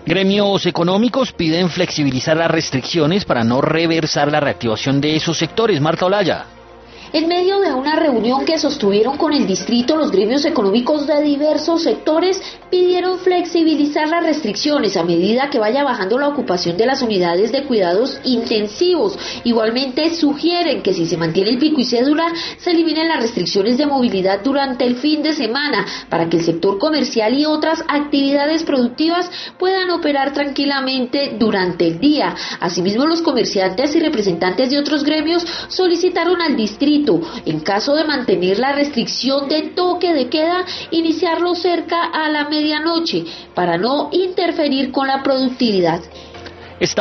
Gremios económicos piden flexibilizar las restricciones para no reversar la reactivación de esos sectores. Marta Olaya. En medio de una reunión que sostuvieron con el distrito, los gremios económicos de diversos sectores pidieron flexibilizar las restricciones a medida que vaya bajando la ocupación de las unidades de cuidados intensivos. Igualmente sugieren que si se mantiene el pico y cédula, se eliminen las restricciones de movilidad durante el fin de semana para que el sector comercial y otras actividades productivas puedan operar tranquilamente durante el día. Asimismo, los comerciantes y representantes de otros gremios solicitaron al distrito, en caso de mantener la restricción de toque de queda, iniciarlo cerca a la medianoche para no interferir con la productividad.